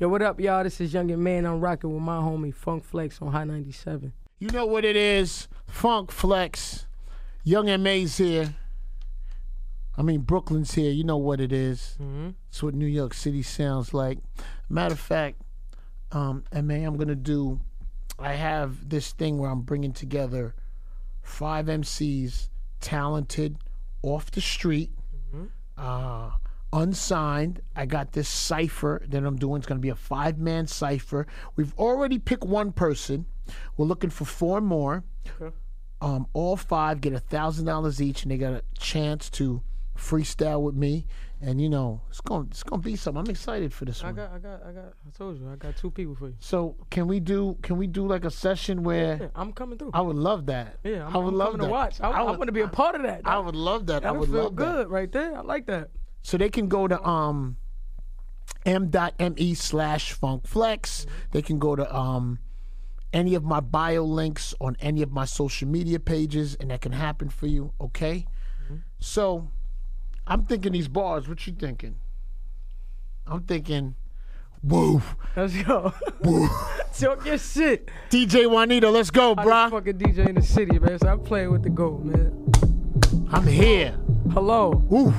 Yo, what up, y'all? This is Young and Man. I'm rocking with my homie Funk Flex on High 97. You know what it is. Funk Flex. Young M.A.'s here. I mean, Brooklyn's here. You know what it is. Mm-hmm. It's what New York City sounds like. Matter of fact, M.A., I have this thing where I'm bringing together 5 MCs, talented, off the street, unsigned. I got this cypher that I'm doing. It's going to be a 5-man cypher. We've already picked one person. We're looking for 4 more. Okay. All 5 get $1,000 each, and they got a chance to freestyle with me. And you know, it's gonna be something. I'm excited for this one. I told you, I got 2 people for you. So can we do like a session where? Yeah, I'm coming through. I would love that. Yeah, I would love coming to watch. I want to be a part of that. I would love that. That I would feel love good that. right there. I like that. So they can go to m.me/funkflex. They can go to any of my bio links on any of my social media pages, and that can happen for you. Okay. So I'm thinking these bars. What you thinking? I'm thinking, woo. Let's go. Woo. Talk your shit. DJ Juanito, let's go, I'm bruh. fucking DJ in the city, man. So I'm playing with the GOAT, man. I'm here. Hello. Ooh.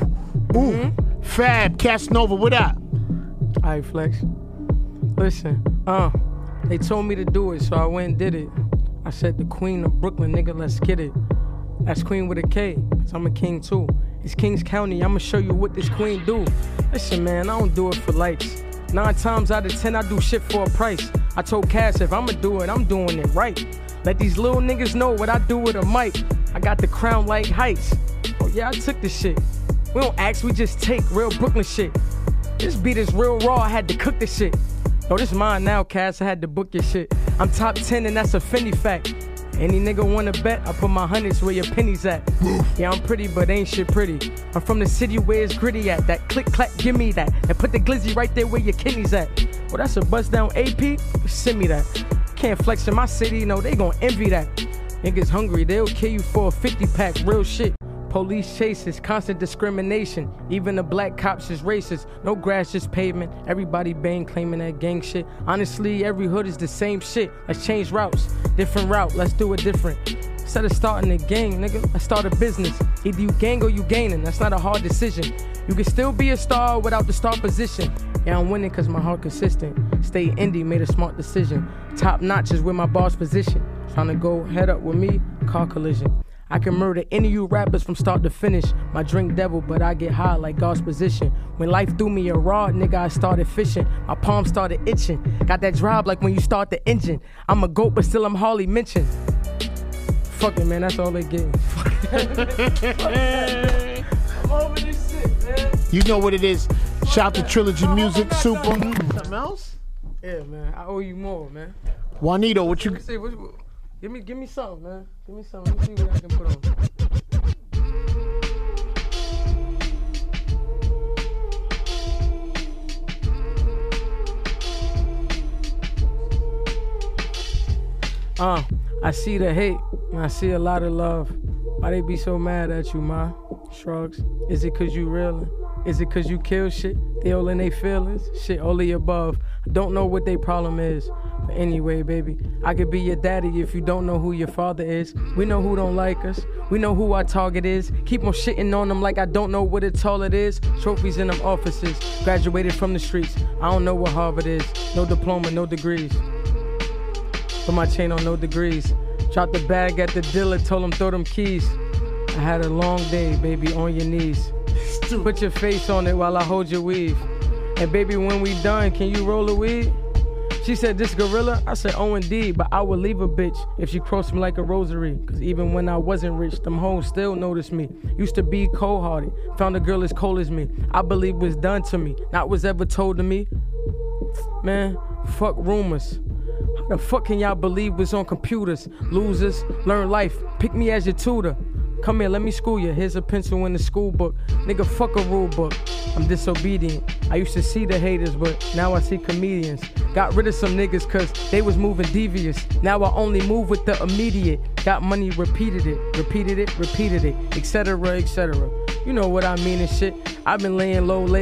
Fab, Casanova, what up? All right, Flex. Listen, they told me to do it, so I went and did it. I said, the queen of Brooklyn, nigga, let's get it. That's queen with a K, cause I'm a king too. It's Kings County, I'ma show you what this queen do. Listen, man, I don't do it for likes. 9 times out of 10, I do shit for a price. I told Cass, if I'ma do it, I'm doing it right. Let these little niggas know what I do with a mic. I got the crown like heights. Oh yeah, I took this shit. We don't ask, we just take real Brooklyn shit. This beat is real raw, I had to cook this shit. Oh, this mine now, Cass, I had to book your shit. I'm top 10 and that's a Fendi fact. Any nigga wanna bet, I put my hundreds where your pennies at. Yeah, I'm pretty, but ain't shit pretty. I'm from the city where it's gritty at. That click, clack, give me that. And put the glizzy right there where your kidneys at. Well, that's a bust down AP, send me that. Can't flex in my city, no, they gon' envy that. Niggas hungry, they'll kill you for a 50 pack, real shit. Police chases, constant discrimination. Even the black cops is racist. No grass, just pavement. Everybody bang claiming that gang shit. Honestly, every hood is the same shit. Let's change routes. Different route, let's do it different. Instead of starting a gang, nigga, let's start a business. Either you gang or you gaining. That's not a hard decision. You can still be a star without the star position. Yeah, I'm winning cause my heart consistent. Stay indie, made a smart decision. Top notch is where my boss position. Trying to go head up with me, car collision. I can murder any of you rappers from start to finish. My drink devil, but I get high like God's position. When life threw me a rod, nigga, I started fishing. My palms started itching. Got that drive like when you start the engine. I'm a GOAT, but still I'm hardly mentioned. Fuck it, man, that's all they get. I'm over this shit, man. You know what it is. Shout to Trilogy Music, Super. Something else? Yeah, man, I owe you more, man. Juanito, what you... Let me see, give me something, man. Give me something. Let me see what I can put on. I see the hate, I see a lot of love. Why they be so mad at you, ma? Shrugs. Is it cause you reelin'? Is it cause you kill shit? They all in they feelings? Shit, all the above. I don't know what they problem is. But anyway, baby, I could be your daddy if you don't know who your father is. We know who don't like us. We know who our target is. Keep on shitting on them like I don't know what a toilet is. Trophies in them offices. Graduated from the streets. I don't know what Harvard is. No diploma, no degrees. Put my chain on no degrees. Dropped the bag at the dealer, told him throw them keys. I had a long day, baby, on your knees. Put your face on it while I hold your weave. And baby, when we done, can you roll a weed? She said, this gorilla? I said, oh indeed, but I would leave a bitch if she crossed me like a rosary. Cause even when I wasn't rich, them hoes still noticed me. Used to be cold-hearted, found a girl as cold as me. I believe was done to me, not was ever told to me. Man, fuck rumors. How the fuck can y'all believe what's on computers? Losers, learn life, pick me as your tutor. Come here, let me school you. Here's a pencil in the school book. Nigga, fuck a rule book. I'm disobedient. I used to see the haters, but now I see comedians. Got rid of some niggas cause they was moving devious. Now I only move with the immediate. Got money, repeated it, etc., etc. You know what I mean and shit. I've been laying low lately.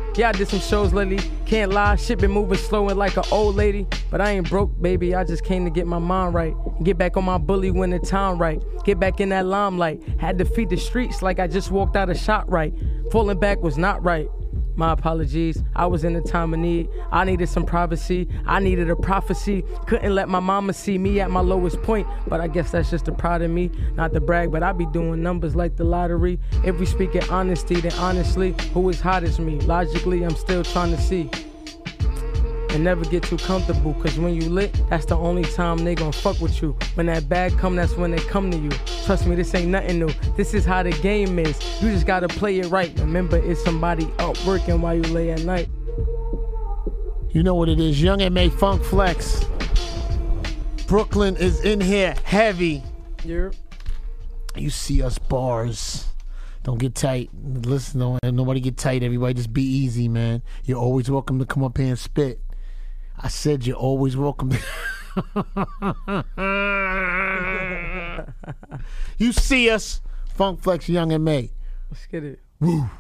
Yeah, I did some shows lately. Can't lie, shit been moving slow and like an old lady. But I ain't broke, baby. I just came to get my mind right. Get back on my bully when the time right. Get back in that limelight. Had to feed the streets like I just walked out of ShopRite. Falling back was not right. My apologies, I was in a time of need. I needed some privacy, I needed a prophecy. Couldn't let my mama see me at my lowest point. But I guess that's just the pride of me. Not to brag, but I be doing numbers like the lottery. If we speak in honesty, then honestly, who is hot as me? Logically, I'm still trying to see. And never get too comfortable, cause when you lit, that's the only time they gon' fuck with you. When that bag come, that's when they come to you. Trust me, this ain't nothing new. This is how the game is. You just gotta play it right. Remember, it's somebody up working while you lay at night. You know what it is, Young M.A. Funk Flex. Brooklyn is in here heavy. Yeah. You see us bars. Don't get tight. Listen, don't nobody get tight. Everybody just be easy, man. You're always welcome to come up here and spit. I said you're always welcome. You see us, Funk Flex, Young M.A. Let's get it. Woo.